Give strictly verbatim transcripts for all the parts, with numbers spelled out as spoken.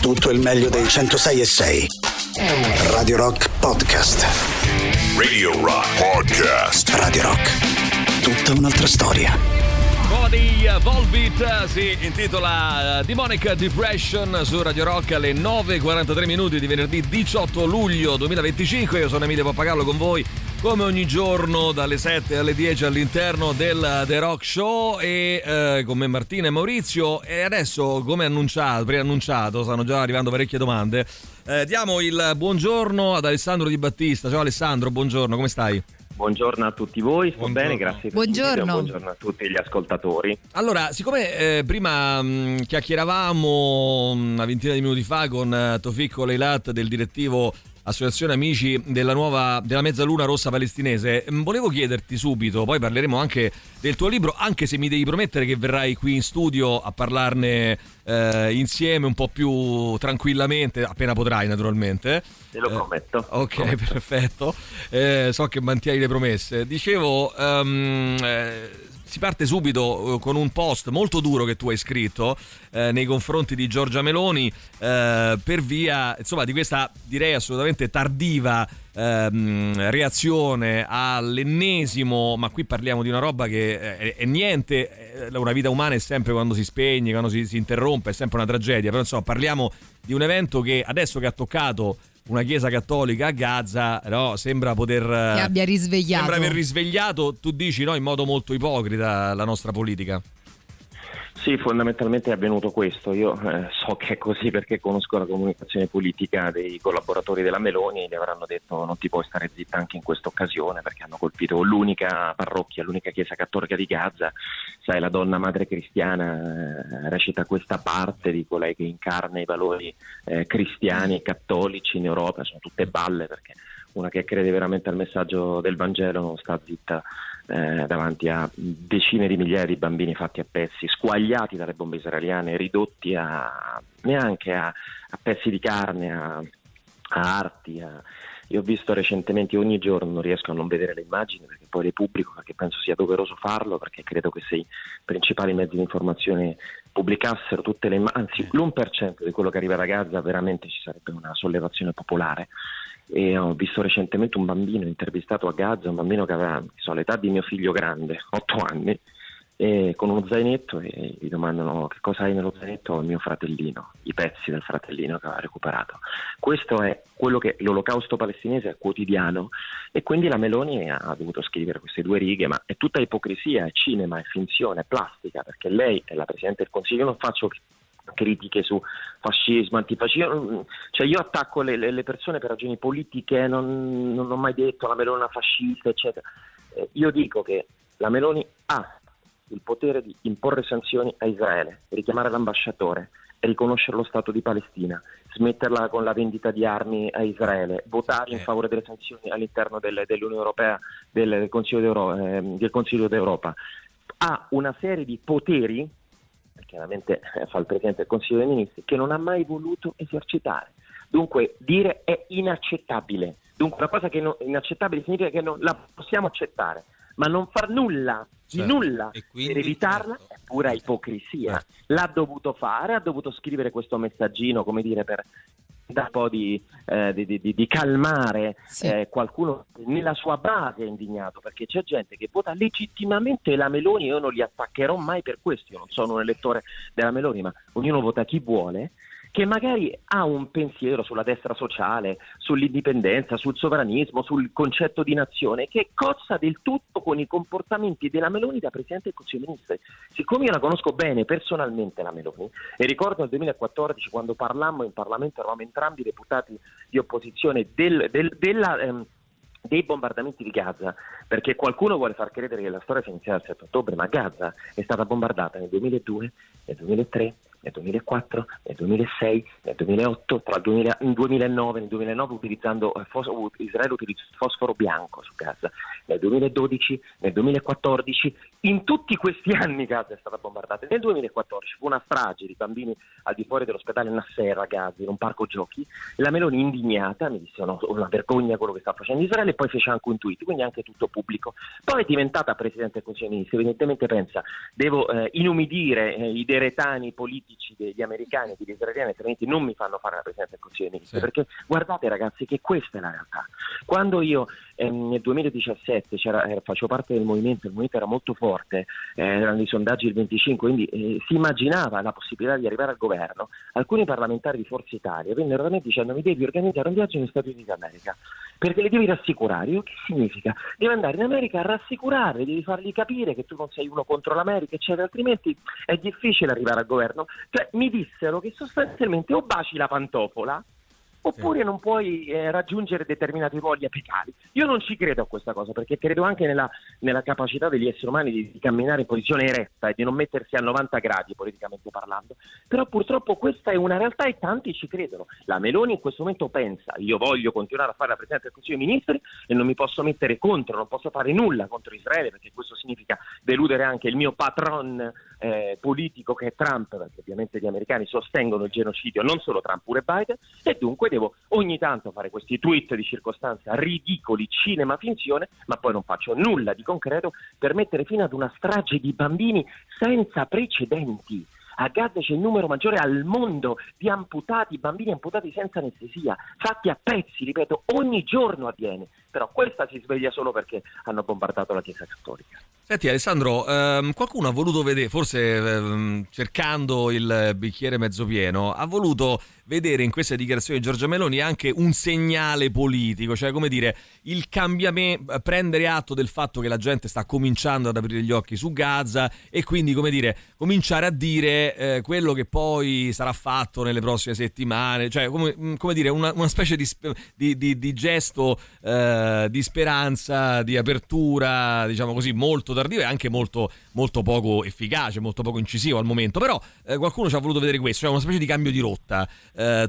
Tutto il meglio dei centosei e sei. Radio Rock Podcast. Radio Rock Podcast. Radio Rock. Tutta un'altra storia. Body Volbeat si intitola Demonic Depression su Radio Rock alle nove e quarantatré minuti di venerdì diciotto luglio duemilaventicinque. Io sono Emilio Pappagallo con voi come ogni giorno dalle sette alle dieci all'interno del The Rock Show e eh, con me Martina e Maurizio. E adesso, come annunciato, preannunciato, stanno già arrivando parecchie domande, eh, diamo il buongiorno ad Alessandro Di Battista. Ciao Alessandro, buongiorno, come stai? Buongiorno a tutti voi, sto Buongiorno. bene, grazie. Buongiorno. Buongiorno a tutti gli ascoltatori. Allora, siccome eh, prima mh, chiacchieravamo una ventina di minuti fa con eh, Tofik Leilat del direttivo Associazione Amici della nuova della Mezzaluna Rossa Palestinese, mh, volevo chiederti subito, poi parleremo anche del tuo libro, anche se mi devi promettere che verrai qui in studio a parlarne eh, insieme un po' più tranquillamente, appena potrai naturalmente. Te lo prometto. Eh, ok, prometto. Perfetto. Eh, so che mantieni le promesse. Dicevo, um, eh, si parte subito con un post molto duro che tu hai scritto eh, nei confronti di Giorgia Meloni eh, per via, insomma, di questa, direi, assolutamente tardiva ehm, reazione all'ennesimo, ma qui parliamo di una roba che è, è niente, una vita umana è sempre quando si spegne, quando si, si interrompe, è sempre una tragedia, però insomma parliamo di un evento che adesso che ha toccato una chiesa cattolica a Gaza, no, sembra poter che abbia risvegliato. Sembra aver risvegliato, tu dici, no, in modo molto ipocrita la nostra politica. Sì, fondamentalmente è avvenuto questo. Io eh, so che è così perché conosco la comunicazione politica dei collaboratori della Meloni, gli avranno detto non ti puoi stare zitta anche in questa occasione perché hanno colpito l'unica parrocchia, l'unica chiesa cattolica di Gaza. Sai, la donna madre cristiana eh, recita questa parte di colei che incarna i valori eh, cristiani e cattolici in Europa, sono tutte balle perché una che crede veramente al messaggio del Vangelo non sta zitta eh, davanti a decine di migliaia di bambini fatti a pezzi, squagliati dalle bombe israeliane, ridotti a neanche a, a pezzi di carne, a, a arti. A... Io ho visto recentemente, ogni giorno non riesco a non vedere le immagini perché poi le pubblico, perché penso sia doveroso farlo, perché credo che se i principali mezzi di informazione pubblicassero tutte le immagini, anzi l'uno per cento di quello che arriva da Gaza, veramente ci sarebbe una sollevazione popolare. E ho visto recentemente un bambino intervistato a Gaza, un bambino che aveva so, l'età di mio figlio grande, otto anni, e con uno zainetto, e gli domandano che cosa hai nello zainetto. Il mio fratellino, i pezzi del fratellino che aveva recuperato. Questo è quello che l'olocausto palestinese è quotidiano, e quindi la Meloni ha dovuto scrivere queste due righe, ma è tutta ipocrisia, è cinema, è finzione, è plastica, perché lei è la Presidente del Consiglio. Io non faccio critiche su fascismo, antifascismo, cioè io attacco le, le persone per ragioni politiche, non, non ho mai detto la Meloni è una fascista, eccetera. Eh, io dico che la Meloni ha il potere di imporre sanzioni a Israele, richiamare l'ambasciatore, riconoscere lo Stato di Palestina, smetterla con la vendita di armi a Israele, votare in favore delle sanzioni all'interno del, dell'Unione Europea, del, del, Consiglio d'Euro, eh, del Consiglio d'Europa. Ha una serie di poteri, chiaramente fa il Presidente del Consiglio dei Ministri, che non ha mai voluto esercitare. Dunque dire è inaccettabile. Dunque una cosa che non, inaccettabile significa che non la possiamo accettare, ma non far nulla, di certo. nulla quindi, per evitarla certo. è pura ipocrisia. Certo. L'ha dovuto fare, ha dovuto scrivere questo messaggino, come dire, per dare un po' di, eh, di, di, di calmare sì. eh, qualcuno nella sua base è indignato, perché c'è gente che vota legittimamente la Meloni. Io non li attaccherò mai per questo, io non sono un elettore della Meloni, ma ognuno vota chi vuole, che magari ha un pensiero sulla destra sociale, sull'indipendenza, sul sovranismo, sul concetto di nazione, che cozza del tutto con i comportamenti della Meloni da Presidente del Consiglio dei Ministri. Siccome io la conosco bene personalmente la Meloni, e ricordo nel duemilaquattordici quando parlammo in Parlamento, eravamo entrambi deputati di opposizione del, del, della... Ehm, dei bombardamenti di Gaza, perché qualcuno vuole far credere che la storia sia iniziata il sette ottobre, ma Gaza è stata bombardata nel duemiladue, nel duemilatré, nel duemilaquattro, nel duemilasei, nel duemilaotto, tra il duemila, nel duemilanove, nel duemilanove utilizzando fos- Israele utilizzò fosforo bianco su Gaza, nel duemiladodici, nel duemilaquattordici, in tutti questi anni Gaza è stata bombardata. Nel duemilaquattordici fu una strage di bambini al di fuori dell'ospedale Nasser a Gaza, in un parco giochi. La Meloni indignata mi disse no, una vergogna quello che sta facendo Israele, e poi fece anche un tweet, quindi anche tutto pubblico. Poi è diventata Presidente del Consiglio dei Ministri, evidentemente pensa devo eh, inumidire eh, i deretani politici politici degli americani e degli israeliani altrimenti non mi fanno fare la Presidenza del Consiglio dei Ministri, sì. perché guardate ragazzi che questa è la realtà. Quando io ehm, nel duemiladiciassette c'era, eh, facevo parte del movimento, il movimento era molto forte, eh, erano i sondaggi del venticinque, quindi eh, si immaginava la possibilità di arrivare al governo, alcuni parlamentari di Forza Italia vennero da me dicendo mi devi organizzare un viaggio negli Stati Uniti d'America, perché li devi rassicurare. Io, che significa? Devi andare in America a rassicurarli, devi fargli capire che tu non sei uno contro l'America, eccetera, altrimenti è difficile arrivare al governo. Cioè mi dissero che sostanzialmente o baci la pantofola oppure non puoi eh, raggiungere determinati ruoli apicali. Io non ci credo a questa cosa, perché credo anche nella, nella capacità degli esseri umani di, di camminare in posizione eretta e di non mettersi a novanta gradi politicamente parlando, però purtroppo questa è una realtà e tanti ci credono. La Meloni in questo momento pensa io voglio continuare a fare la Presidenza del Consiglio dei Ministri e non mi posso mettere contro, non posso fare nulla contro Israele, perché questo significa deludere anche il mio patron eh, politico che è Trump, perché ovviamente gli americani sostengono il genocidio, non solo Trump, pure Biden, e dunque devo ogni tanto fare questi tweet di circostanza ridicoli, cinema finzione, ma poi non faccio nulla di concreto per mettere fine ad una strage di bambini senza precedenti. A Gaza c'è il numero maggiore al mondo di amputati, bambini amputati senza anestesia, fatti a pezzi, ripeto, ogni giorno avviene, però questa si sveglia solo perché hanno bombardato la Chiesa Cattolica. Senti Alessandro, ehm, qualcuno ha voluto vedere, forse ehm, cercando il bicchiere mezzo pieno, ha voluto vedere in queste dichiarazioni di Giorgia Meloni anche un segnale politico, cioè come dire, il cambiamento, prendere atto del fatto che la gente sta cominciando ad aprire gli occhi su Gaza e quindi, come dire, cominciare a dire eh, quello che poi sarà fatto nelle prossime settimane, cioè come, come dire, una, una specie di, di, di, di gesto eh, di speranza, di apertura, diciamo così, molto tardivo e anche molto, molto poco efficace, molto poco incisivo al momento, però eh, qualcuno ci ha voluto vedere questo, cioè una specie di cambio di rotta. Eh,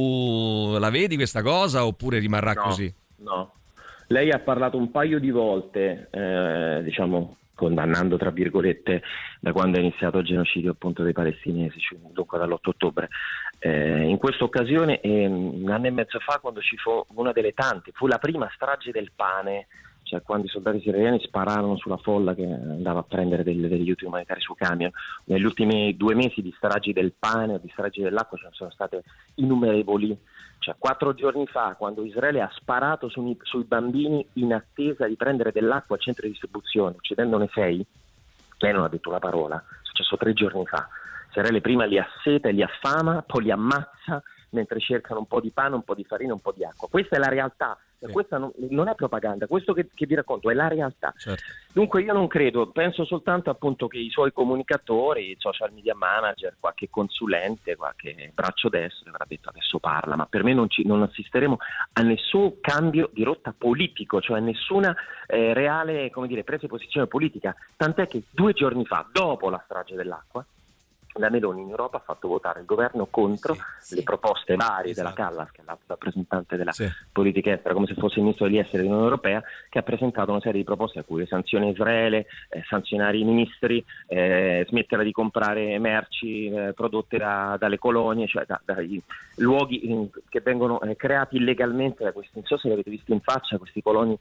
tu la vedi questa cosa oppure rimarrà no, così? No, lei ha parlato un paio di volte, eh, diciamo, condannando tra virgolette da quando è iniziato il genocidio appunto dei palestinesi, cioè, dunque dall'otto ottobre. Eh, in questa occasione, eh, un anno e mezzo fa, quando ci fu una delle tante, fu la prima strage del pane, cioè quando i soldati israeliani spararono sulla folla che andava a prendere degli, degli aiuti umanitari su camion. Negli ultimi due mesi di stragi del pane o di stragi dell'acqua ce ne sono state innumerevoli. Cioè quattro giorni fa, quando Israele ha sparato su, sui bambini in attesa di prendere dell'acqua al centro di distribuzione, uccidendone sei, lei non ha detto una parola, è successo tre giorni fa. Israele prima li asseta e li affama, poi li ammazza mentre cercano un po' di pane, un po' di farina, un po' di acqua. Questa è la realtà. Sì. Questa non, non è propaganda, questo che, che vi racconto è la realtà. Certo. Dunque io non credo, penso soltanto appunto che i suoi comunicatori, i social media manager, qualche consulente, qualche braccio destro avrà detto adesso parla, ma per me non, ci, non assisteremo a nessun cambio di rotta politico, cioè a nessuna eh, reale, come dire, presa di posizione politica, tant'è che due giorni fa, dopo la strage dell'acqua, la Meloni in Europa ha fatto votare il governo contro sì, sì. le proposte varie esatto. della Callas, che è la rappresentante della sì. politica estera, come se fosse il ministro degli esteri dell'Unione Europea, che ha presentato una serie di proposte a cui sanzioni a Israele, eh, sanzionare i ministri, eh, smettere di comprare merci eh, prodotte da, dalle colonie, cioè da, dai luoghi in, che vengono eh, creati illegalmente da questi, non so se li avete visto in faccia, questi coloni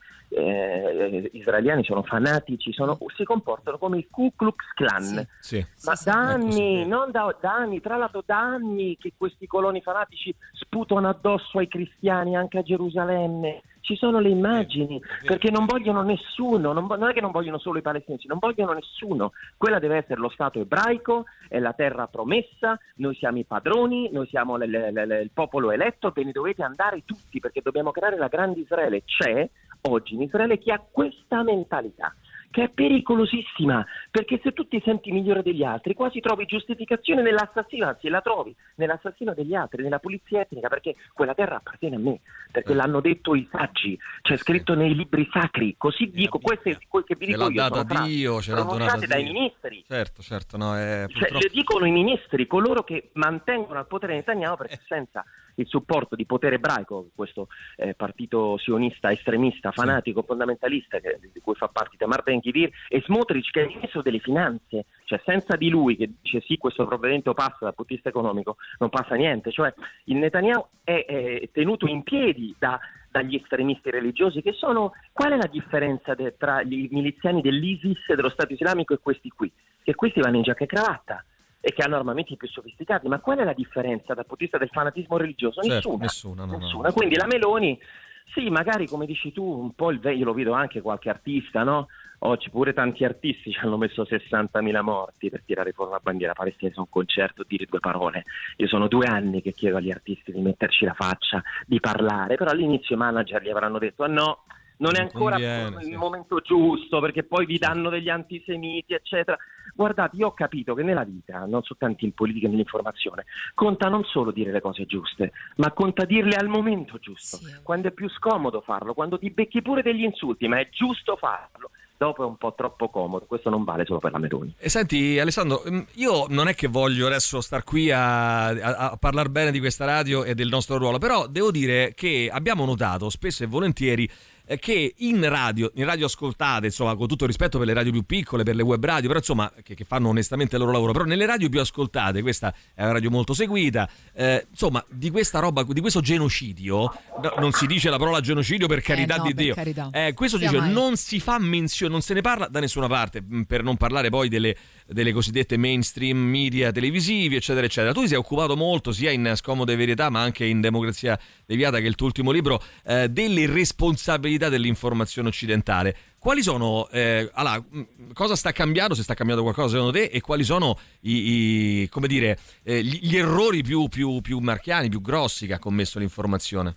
eh, israeliani sono fanatici, sono, si comportano come il Ku Klux Klan, sì, sì. ma sì, da sì, anni non da, da anni, tra l'altro da anni che questi coloni fanatici sputano addosso ai cristiani anche a Gerusalemme. Ci sono le immagini, perché non vogliono nessuno, non, non è che non vogliono solo i palestinesi, non vogliono nessuno. Quella deve essere lo Stato ebraico, è la terra promessa, noi siamo i padroni, noi siamo le, le, le, il popolo eletto, ve ne dovete andare tutti, perché dobbiamo creare la grande Israele. C'è oggi in Israele chi ha questa mentalità, che è pericolosissima, perché se tu ti senti migliore degli altri quasi trovi giustificazione nell'assassino, anzi la trovi nell'assassino degli altri, nella pulizia etnica, perché quella terra appartiene a me, perché l'hanno detto i saggi, c'è scritto nei libri sacri, così dico, questo è quel che vi dico io, sono Dio, ce l'ha pronunciate dai ministri, certo, certo, no, è cioè, le dicono i ministri, coloro che mantengono al potere Netanyahu, perché senza il supporto di potere ebraico, questo eh, partito sionista estremista, fanatico, sì. fondamentalista, che, di cui fa parte Tamar Ben-Gvir, e Smotrich, che è il ministro delle finanze, cioè senza di lui che dice sì, questo provvedimento passa dal punto di vista economico, non passa niente, cioè il Netanyahu è, è tenuto in piedi da, dagli estremisti religiosi, che sono, qual è la differenza de, tra i miliziani dell'ISIS e dello Stato Islamico e questi qui? Che questi vanno in giacca e cravatta, e che hanno armamenti più sofisticati. Ma qual è la differenza dal punto di vista del fanatismo religioso? Certo, Nessuna. nessuna, no, nessuna. no. Quindi la Meloni, sì, magari come dici tu, un po' il ve- io lo vedo anche qualche artista, no? Oggi pure tanti artisti ci hanno messo sessantamila morti per tirare fuori una bandiera palestinese a un concerto, dire due parole. Io sono due anni che chiedo agli artisti di metterci la faccia, di parlare, però all'inizio i manager gli avranno detto: ah, no, non è ancora conviene, il sì. momento giusto, perché poi vi danno degli antisemiti, eccetera. Guardate, io ho capito che nella vita, non soltanto in politica e nell'informazione, conta non solo dire le cose giuste, ma conta dirle al momento giusto, Sì. quando è più scomodo farlo, quando ti becchi pure degli insulti, ma è giusto farlo. Dopo è un po' troppo comodo, questo non vale solo per la Meloni. E senti Alessandro, io non è che voglio adesso star qui a, a, a parlare bene di questa radio e del nostro ruolo, però devo dire che abbiamo notato spesso e volentieri che in radio, in radio ascoltate, insomma, con tutto il rispetto per le radio più piccole, per le web radio, però insomma che, che fanno onestamente il loro lavoro, però nelle radio più ascoltate, questa è una radio molto seguita, eh, insomma di questa roba, di questo genocidio, no, non si dice la parola genocidio per carità eh no, di per Dio, carità. Eh, questo Sia dice mai. non si fa menzione, non se ne parla da nessuna parte, per non parlare poi delle, delle cosiddette mainstream media televisivi, eccetera eccetera. Tu ti sei occupato molto sia in Scomode Verità ma anche in Democrazia Deviata, che è il tuo ultimo libro, eh, delle responsabilità dell'informazione occidentale. Quali sono, eh, allora, cosa sta cambiando, se sta cambiando qualcosa secondo te, e quali sono i, i come dire, eh, gli, gli errori più, più, più marchiani, più grossi che ha commesso l'informazione?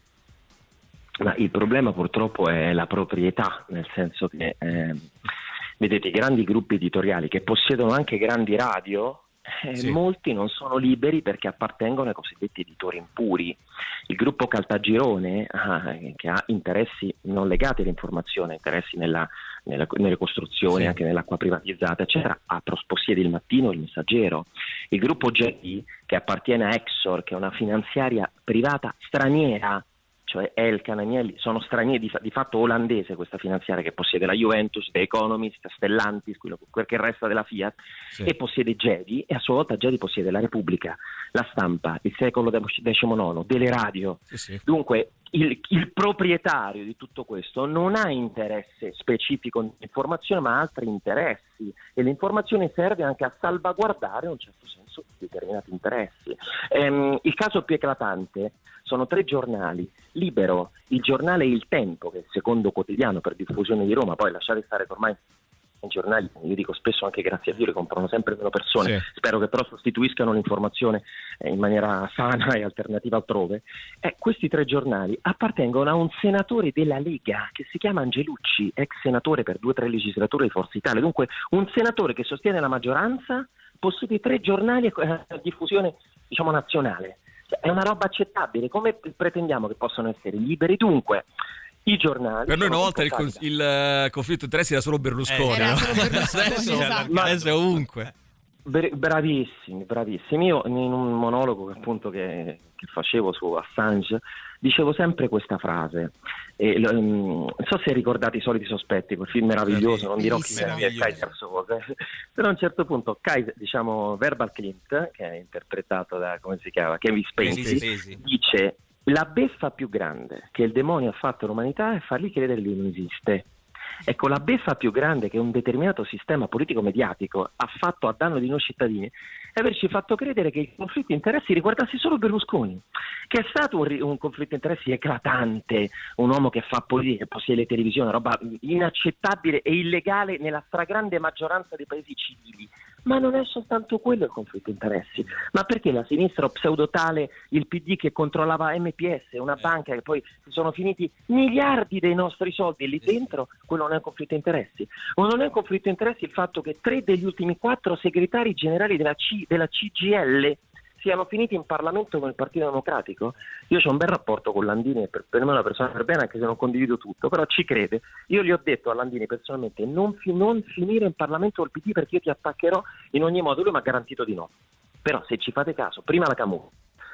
Ma il problema purtroppo è la proprietà, nel senso che eh, vedete, i grandi gruppi editoriali che possiedono anche grandi radio, Eh, Sì. molti non sono liberi perché appartengono ai cosiddetti editori impuri. Il gruppo Caltagirone, ah, che ha interessi non legati all'informazione, interessi nella, nella, nelle costruzioni, Sì. anche nell'acqua privatizzata, eccetera, ha possiede il Mattino e il Messaggero. Il gruppo J D, che appartiene a Exor, che è una finanziaria privata straniera, cioè Elkann, Agnelli, sono stranieri, di, di fatto olandese questa finanziaria, che possiede la Juventus, The Economist, Stellantis, quello, quel che resta della Fiat, Sì. e possiede Gedi, e a sua volta Gedi possiede la Repubblica, la Stampa, il Secolo diciannove, delle radio. Sì, sì. Dunque il, il proprietario di tutto questo non ha interesse specifico nell'informazione, ma ha altri interessi, e l'informazione serve anche a salvaguardare in un certo senso determinati interessi. Ehm, il caso più eclatante sono tre giornali: Libero, il Giornale e Il Tempo, che è il secondo quotidiano per diffusione di Roma. Poi lasciate stare che ormai i giornali, io dico spesso anche grazie a Dio, li comprano sempre meno persone, Sì. spero che però sostituiscano l'informazione eh, in maniera sana e alternativa altrove. Eh, questi tre giornali appartengono a un senatore della Lega che si chiama Angelucci, ex senatore per due o tre legislature di Forza Italia. Dunque un senatore che sostiene la maggioranza possiede tre giornali a diffusione, diciamo, nazionale. È una roba accettabile. Come pretendiamo che possano essere liberi? Dunque i giornali, Per noi una sono volta il, comportati cons- il eh, conflitto di interessi era solo Berlusconi, Eh, era no? solo Berlusconi, adesso, esatto. adesso è ovunque. Bra- Bravissimi, bravissimi. Io in un monologo che appunto che, che facevo su Assange dicevo sempre questa frase, e, lo- mm, non so se ricordate I Soliti Sospetti, quel film meraviglioso, non dirò chi Bellissimo. è Kaiser Soze, però a un certo punto Kaiser, diciamo Verbal Clint, che è interpretato da, come si chiama, Kevin Spacey, Sì, sì, sì. dice: la beffa più grande che il demonio ha fatto all'umanità è fargli credere che lui non esiste. Ecco, la beffa più grande che un determinato sistema politico-mediatico ha fatto a danno di noi cittadini è averci fatto credere che il conflitto di interessi riguardasse solo Berlusconi, che è stato un, ri- un conflitto di interessi eclatante, un uomo che fa politica, che possiede le televisioni, roba inaccettabile e illegale nella stragrande maggioranza dei paesi civili. Ma non è soltanto quello il conflitto di interessi, ma perché la sinistra pseudotale, il P D che controllava M P S, una banca che poi si sono finiti miliardi dei nostri soldi lì dentro, quello non è un conflitto di interessi. O non è un conflitto di interessi il fatto che tre degli ultimi quattro segretari generali della, C, della C G I L siano finiti in Parlamento con il Partito Democratico? Io ho un bel rapporto con Landini, per, per me è una persona per bene, anche se non condivido tutto, però ci crede. Io gli ho detto a Landini personalmente: non, fi- non finire in Parlamento col P D perché io ti attaccherò in ogni modo. Lui mi ha garantito di no. Però se ci fate caso, prima la Camus,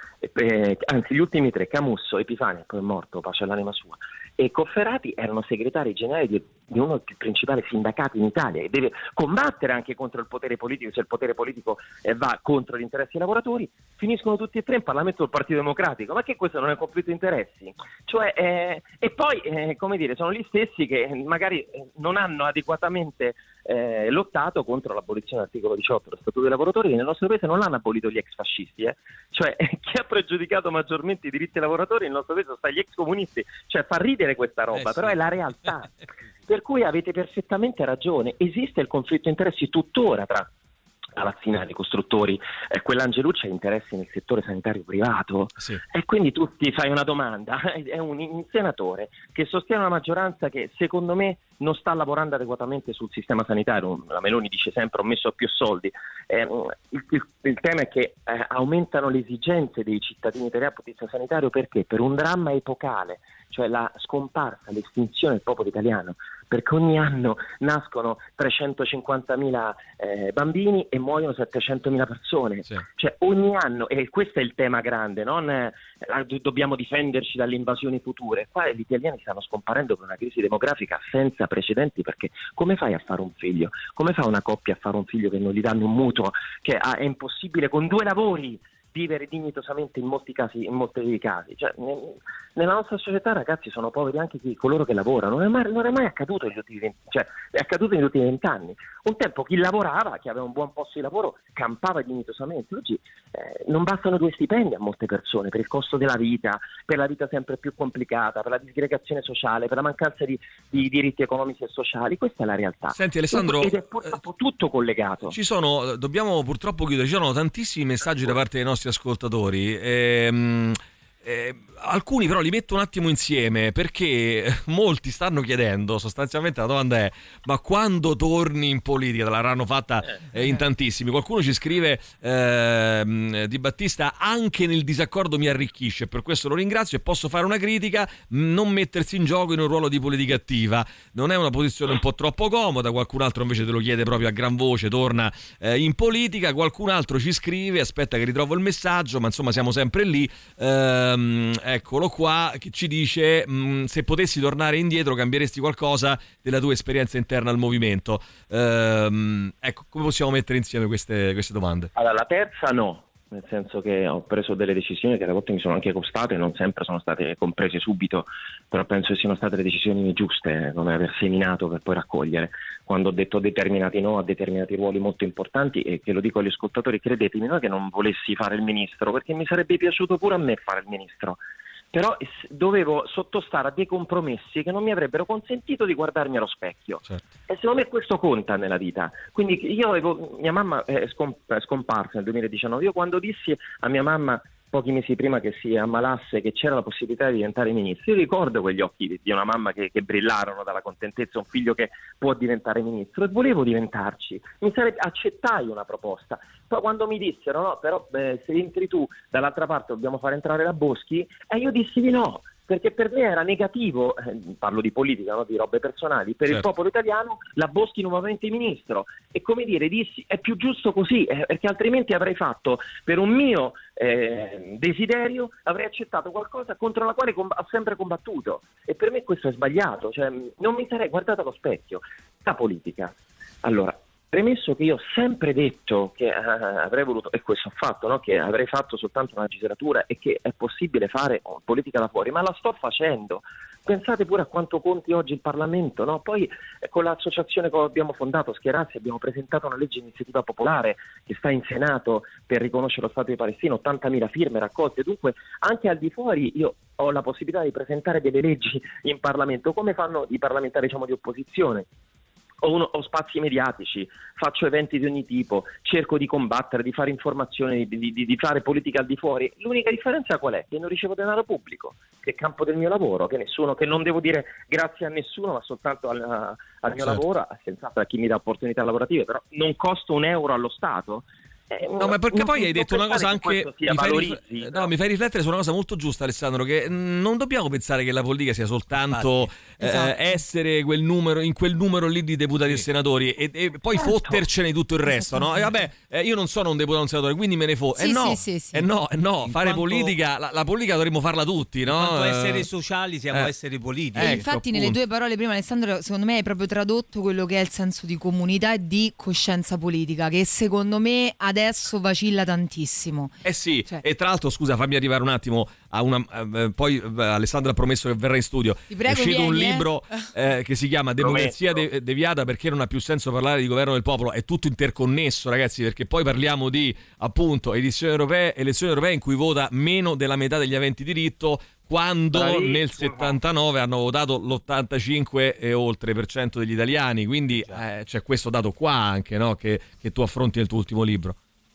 eh, anzi gli ultimi tre, Camusso, Epifani, poi è morto, pace all'anima sua, e Cofferati, erano segretari generali di, di uno dei più principali sindacati in Italia, e deve combattere anche contro il potere politico. Se il potere politico eh, va contro gli interessi dei lavoratori, finiscono tutti e tre in Parlamento del Partito Democratico. Ma che questo non è un conflitto di interessi? Cioè, eh, e poi, eh, come dire, sono gli stessi che magari non hanno adeguatamente eh, lottato contro l'abolizione dell'articolo diciotto dello Statuto dei lavoratori, che nel nostro paese non hanno abolito gli ex fascisti, eh? Cioè chi ha pregiudicato maggiormente i diritti dei lavoratori nel nostro paese sono stati gli ex comunisti, cioè fa ridere questa roba, eh, però sì. è la realtà. Per cui avete perfettamente ragione, esiste il conflitto di interessi tuttora tra palazzinari, costruttori, eh, quell'Angelucci ha interessi nel settore sanitario privato, sì. E quindi tu ti fai una domanda, è un, un senatore che sostiene una maggioranza che secondo me non sta lavorando adeguatamente sul sistema sanitario, la Meloni dice sempre ho messo più soldi, eh, il, il, il tema è che eh, aumentano le esigenze dei cittadini italiani dal punto di vista sanitario perché? Per un dramma epocale, cioè la scomparsa, l'estinzione del popolo italiano, perché ogni anno nascono trecentocinquantamila eh, bambini e muoiono settecentomila persone, sì. Cioè ogni anno, e questo è il tema grande, non eh, dobbiamo difenderci dalle invasioni future, qua gli italiani stanno scomparendo per una crisi demografica senza precedenti, perché come fai a fare un figlio? Come fa una coppia a fare un figlio che non gli danno un mutuo, che ah, è impossibile con due lavori vivere dignitosamente in molti casi, in molti casi, cioè, ne, nella nostra società ragazzi sono poveri anche chi, coloro che lavorano, non è mai, non è mai accaduto negli ultimi venti, cioè è accaduto negli ultimi vent'anni. Un tempo chi lavorava, chi aveva un buon posto di lavoro campava dignitosamente, oggi eh, non bastano due stipendi a molte persone per il costo della vita, per la vita sempre più complicata, per la disgregazione sociale, per la mancanza di, di diritti economici e sociali, questa è la realtà. Senti Alessandro, ed è purtroppo tutto collegato. Ci sono, dobbiamo purtroppo chiudere, ci sono tantissimi messaggi da parte dei nostri ascoltatori, ehm, eh, alcuni però li metto un attimo insieme perché molti stanno chiedendo, sostanzialmente la domanda è: ma quando torni in politica? L'avranno fatta eh, in tantissimi. Qualcuno ci scrive eh, Di Battista: anche nel disaccordo mi arricchisce, per questo lo ringrazio e posso fare una critica, non mettersi in gioco in un ruolo di politica attiva non è una posizione un po' troppo comoda. Qualcun altro invece te lo chiede proprio a gran voce, torna eh, in politica. Qualcun altro ci scrive, aspetta che ritrovo il messaggio, ma insomma siamo sempre lì, ehm, eccolo qua, che ci dice: mh, se potessi tornare indietro cambieresti qualcosa della tua esperienza interna al movimento? Ehm, ecco, come possiamo mettere insieme queste, queste domande? Allora, la terza no, nel senso che ho preso delle decisioni che a volte mi sono anche costate, non sempre sono state comprese subito, però penso che siano state le decisioni giuste, come aver seminato per poi raccogliere. Quando ho detto determinati no a determinati ruoli molto importanti, e che lo dico agli ascoltatori, credetemi, non è che non volessi fare il ministro, perché mi sarebbe piaciuto pure a me fare il ministro, però dovevo sottostare a dei compromessi che non mi avrebbero consentito di guardarmi allo specchio. Certo. E secondo me questo conta nella vita. Quindi io avevo, mia mamma è scomparsa nel duemiladiciannove, io quando dissi a mia mamma pochi mesi prima che si ammalasse che c'era la possibilità di diventare ministro, io ricordo quegli occhi di una mamma che, che brillarono dalla contentezza, un figlio che può diventare ministro, e volevo diventarci, mi sarebbe, accettai una proposta. Poi quando mi dissero no, però eh, se entri tu dall'altra parte dobbiamo far entrare la Boschi, e eh, io dissi di no, perché per me era negativo, eh, parlo di politica, no, di robe personali, per certo. il popolo italiano la Boschi nuovamente ministro, e come dire, dissi è più giusto così, eh, perché altrimenti avrei fatto per un mio eh, desiderio, avrei accettato qualcosa contro la quale com- ho sempre combattuto, e per me questo è sbagliato, cioè non mi sarei guardato allo specchio. La politica, allora, premesso che io ho sempre detto che eh, avrei voluto, e questo ho fatto, no? Che avrei fatto soltanto una legislatura e che è possibile fare oh, politica da fuori, ma la sto facendo. Pensate pure a quanto conti oggi il Parlamento, no? Poi eh, con l'associazione che abbiamo fondato, Schierarsi, abbiamo presentato una legge di iniziativa popolare che sta in Senato per riconoscere lo Stato di Palestina, ottantamila firme raccolte, dunque anche al di fuori io ho la possibilità di presentare delle leggi in Parlamento, come fanno i parlamentari, diciamo, di opposizione. Ho, uno, ho spazi mediatici, faccio eventi di ogni tipo, cerco di combattere, di fare informazioni, di, di, di fare politica al di fuori. L'unica differenza qual è? Che non ricevo denaro pubblico, che è campo del mio lavoro, che nessuno, che non devo dire grazie a nessuno, ma soltanto al, al mio certo. lavoro, senz'altro a chi mi dà opportunità lavorative, però non costo un euro allo Stato. Eh, no, ma perché poi hai detto una cosa anche mi fai, rifl- no, no? mi fai riflettere su una cosa molto giusta, Alessandro, che non dobbiamo pensare che la politica sia soltanto eh, esatto. essere quel numero, in quel numero lì di deputati sì. e senatori e, e poi certo. fottercene di tutto il resto, no? E vabbè, eh, io non sono un deputato o un senatore, quindi me ne fo. E sì, eh no, sì, sì, sì. eh no, eh no, in fare quanto... politica, la, la politica dovremmo farla tutti, no? Quanto essere sociali siamo eh. essere politici. E eh, infatti nelle tue parole prima, Alessandro, secondo me hai proprio tradotto quello che è il senso di comunità e di coscienza politica, che secondo me adesso adesso vacilla tantissimo. Eh sì, cioè. E tra l'altro, scusa, fammi arrivare un attimo a una. Eh, poi eh, Alessandra ha promesso che verrà in studio. Ti prego, è uscito vieni, un eh. libro eh, che si chiama Democrazia de- deviata, perché non ha più senso parlare di governo del popolo. È tutto interconnesso, ragazzi, perché poi parliamo di appunto elezioni europee, elezioni europee in cui vota meno della metà degli aventi diritto, quando Bravissimo. nel settantanove hanno votato l'ottantacinque e oltre per cento degli italiani, quindi eh, c'è questo dato qua anche, no? che, che tu affronti nel tuo ultimo libro.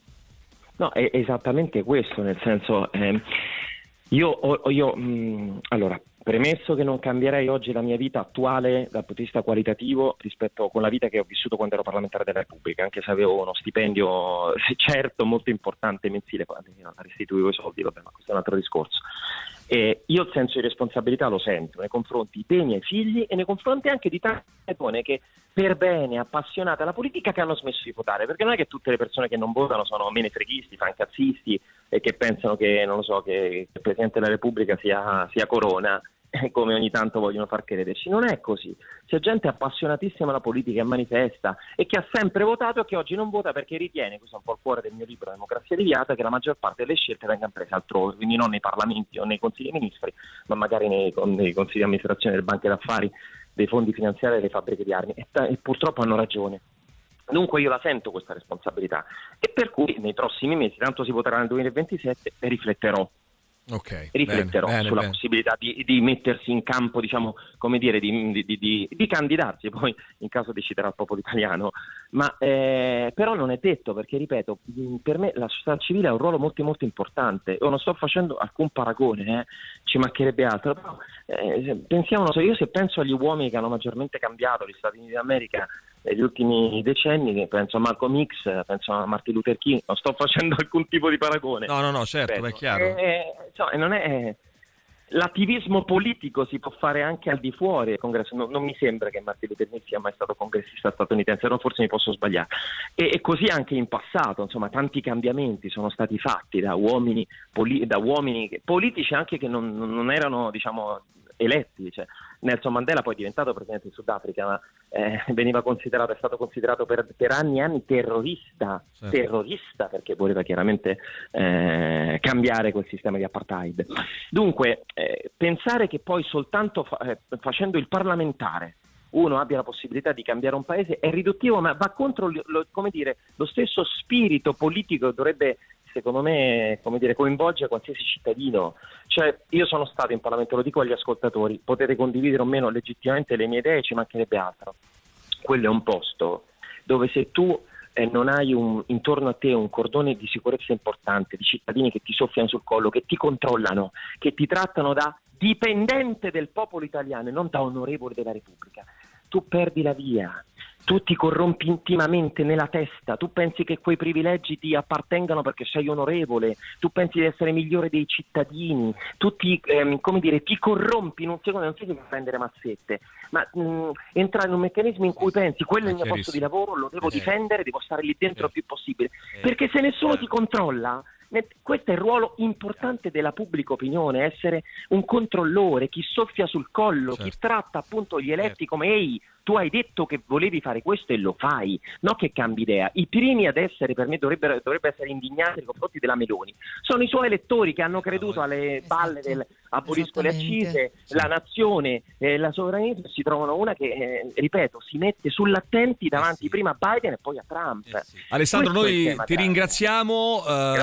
No, è esattamente questo, nel senso, eh, io, ho, io mh, allora, premesso che non cambierei oggi la mia vita attuale dal punto di vista qualitativo rispetto con la vita che ho vissuto quando ero parlamentare della Repubblica, anche se avevo uno stipendio certo molto importante mensile, quando restituivo i soldi, vabbè, ma questo è un altro discorso. E io il senso di responsabilità lo sento nei confronti dei miei figli e nei confronti anche di tante persone che per bene, appassionate alla politica, che hanno smesso di votare, perché non è che tutte le persone che non votano sono menefreghisti, fancazzisti e che pensano che, non lo so, che il Presidente della Repubblica sia, sia Corona, come ogni tanto vogliono far crederci. Non è così. C'è gente appassionatissima alla politica e manifesta e che ha sempre votato e che oggi non vota perché ritiene, questo è un po' il cuore del mio libro Democrazia deviata, che la maggior parte delle scelte vengano prese altrove, quindi non nei parlamenti o nei consigli dei ministri, ma magari nei, nei consigli di amministrazione delle banche d'affari, dei fondi finanziari e delle fabbriche di armi, e, e purtroppo hanno ragione. Dunque io la sento questa responsabilità e per cui nei prossimi mesi, tanto si voterà nel duemilaventisette, rifletterò. Ok, rifletterò bene, bene, sulla bene. possibilità di, di mettersi in campo, diciamo, come dire, di, di, di, di candidarsi, poi in caso deciderà il popolo italiano, ma eh, però non è detto, perché ripeto, per me la società civile ha un ruolo molto molto importante. Io non sto facendo alcun paragone, eh, ci mancherebbe altro, però eh, pensiamo, io se penso agli uomini che hanno maggiormente cambiato gli Stati Uniti d'America negli ultimi decenni, penso a Malcolm X, penso a Martin Luther King, non sto facendo alcun tipo di paragone. No, no, no, certo, Ripeto, è chiaro. eh, cioè, non è... L'attivismo politico si può fare anche al di fuori del congresso, non, non mi sembra che Martin Luther King sia mai stato congressista statunitense, no, forse mi posso sbagliare, e, e così anche in passato, insomma, tanti cambiamenti sono stati fatti da uomini, poli, da uomini che, politici anche che non, non erano, diciamo, eletti, cioè Nelson Mandela poi è diventato presidente del Sudafrica, ma eh, veniva considerato, è stato considerato per, per anni e anni terrorista, certo. terrorista perché voleva chiaramente eh, cambiare quel sistema di apartheid. Dunque, eh, pensare che poi soltanto fa, eh, facendo il parlamentare uno abbia la possibilità di cambiare un paese è riduttivo, ma va contro lo, come dire, lo stesso spirito politico che dovrebbe, secondo me, come dire, coinvolge qualsiasi cittadino. Cioè, io sono stato in Parlamento, lo dico agli ascoltatori, potete condividere o meno legittimamente le mie idee, ci mancherebbe altro. Quello è un posto dove se tu eh, non hai un, intorno a te un cordone di sicurezza importante, di cittadini che ti soffiano sul collo, che ti controllano, che ti trattano da dipendente del popolo italiano e non da onorevole della Repubblica, tu perdi la via. Tu ti corrompi intimamente nella testa, tu pensi che quei privilegi ti appartengano perché sei onorevole, tu pensi di essere migliore dei cittadini, tu ti, ehm, come dire, ti corrompi in un secondo, non significa prendere mazzette, ma mh, entrare in un meccanismo in cui pensi quello è il mio posto di lavoro, lo devo eh. difendere, devo stare lì dentro eh. il più possibile, eh. perché se nessuno ti controlla, questo è il ruolo importante della pubblica opinione, essere un controllore, chi soffia sul collo, certo. chi tratta appunto gli eletti certo. come ehi, tu hai detto che volevi fare questo e lo fai, non che cambi idea. I primi ad essere, per me, dovrebbero, dovrebbero essere indignati nei confronti della Meloni. Sono i suoi elettori che hanno creduto alle balle del abolisco le accise, sì. la nazione, eh, la sovranità, si trovano una che, eh, ripeto, si mette sull'attenti davanti eh sì. prima a Biden e poi a Trump. Eh sì. Alessandro, Questo noi ti ringraziamo,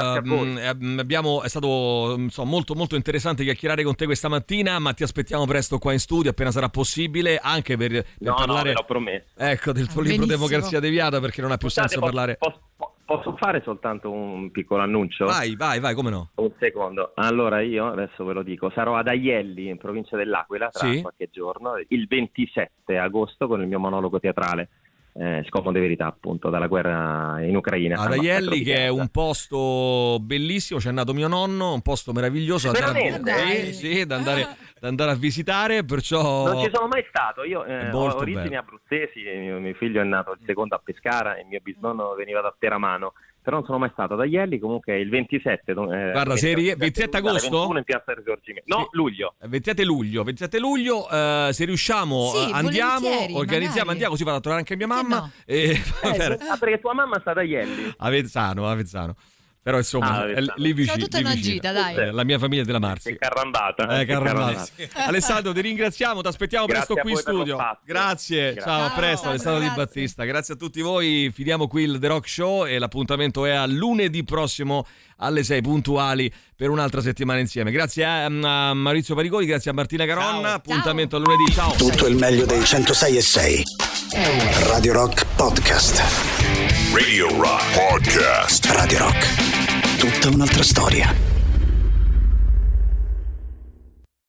uh, abbiamo, è stato insomma, molto molto interessante chiacchierare con te questa mattina, ma ti aspettiamo presto qua in studio appena sarà possibile, anche per, per no, parlare no, ve l'ho promesso. Ecco, del tuo ah, libro benissimo. Democrazia deviata, perché non ha più Scusate, senso posso, parlare. Posso, posso fare soltanto un piccolo annuncio? Vai, vai, vai, come no? Un secondo. Allora io adesso ve lo dico, sarò ad Aielli in provincia dell'Aquila tra sì? qualche giorno, il ventisette agosto con il mio monologo teatrale. Eh, Scomode verità, appunto, dalla guerra in Ucraina. Ad Aielli, che è un posto bellissimo, c'è nato mio nonno, un posto meraviglioso da andare, Veramente? sì, sì, da andare, da andare a visitare, perciò Non ci sono mai stato, io eh, ho origini bello. abruzzesi, mio, mio figlio è nato il secondo a Pescara e mio bisnonno veniva da Teramano, però non sono mai stato ad Aielli. Comunque il ventisette, eh, guarda, serie ventisette agosto ventuno in Piazza Risorgimento. No, sì. luglio. ventisette luglio, ventisette luglio, eh, se riusciamo Sì, eh, andiamo, organizziamo, magari. andiamo, così vado a trovare anche mia mamma. no? E, Eh, ah, perché tua mamma sta ad Aielli. Avezzano, Avezzano. Però insomma, Ah, è lì vicino. Sono tutta lì una vicino. gita, dai. Eh, la mia famiglia è della Marsi. Che carrambata. Eh, che carrambata. carrambata. Alessandro, ti ringraziamo, ti aspettiamo Grazie presto a qui in voi per lo studio. spazio. Grazie, Grazie. ciao, a Ciao, presto, Alessandro Di grazie. Battista. Grazie a tutti voi. Finiamo qui il The Rock Show e l'appuntamento è a lunedì prossimo alle sei puntuali per un'altra settimana insieme. Grazie a, a Maurizio Parigoli, grazie a Martina Caronna. Ciao. Appuntamento a lunedì. Ciao. Tutto il meglio dei centosei e sei. Radio Rock Podcast. Radio Rock Podcast. Radio Rock. Tutta un'altra storia.